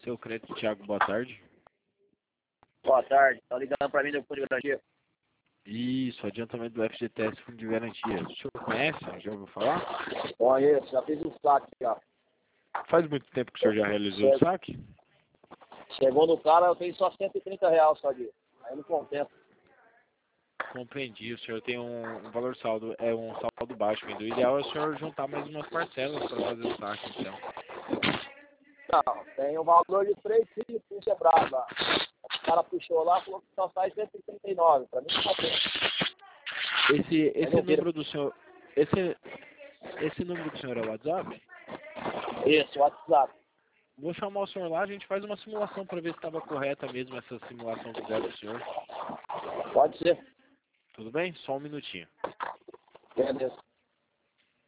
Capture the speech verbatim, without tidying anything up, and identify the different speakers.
Speaker 1: Seu crédito, Thiago, boa tarde.
Speaker 2: Boa tarde, tá ligando pra mim do Fundo de Garantia?
Speaker 1: Isso, adiantamento do F G T S Fundo de Garantia. O senhor conhece? Já ouviu falar?
Speaker 2: Conheço, já fiz um saque já.
Speaker 1: Faz muito tempo que o senhor já realizou o saque?
Speaker 2: Chegou no cara, eu tenho só cento e trinta reais só de. Aí não compensa.
Speaker 1: Compreendi, o senhor tem um, um valor saldo, é um saldo baixo ainda. O ideal é o senhor juntar mais umas parcelas para fazer o saque, então.
Speaker 2: Não, tem o valor de três filhos quebrado lá. O cara puxou lá e falou que só sai cento e trinta e nove. Pra mim não compensa.
Speaker 1: Esse, esse número do senhor. Esse, esse número do senhor é o WhatsApp?
Speaker 2: Isso, WhatsApp.
Speaker 1: Vou chamar o senhor lá, a gente faz uma simulação para ver se estava correta mesmo essa simulação que fizeram do senhor.
Speaker 2: Pode ser.
Speaker 1: Tudo bem? Só um minutinho.
Speaker 2: Beleza.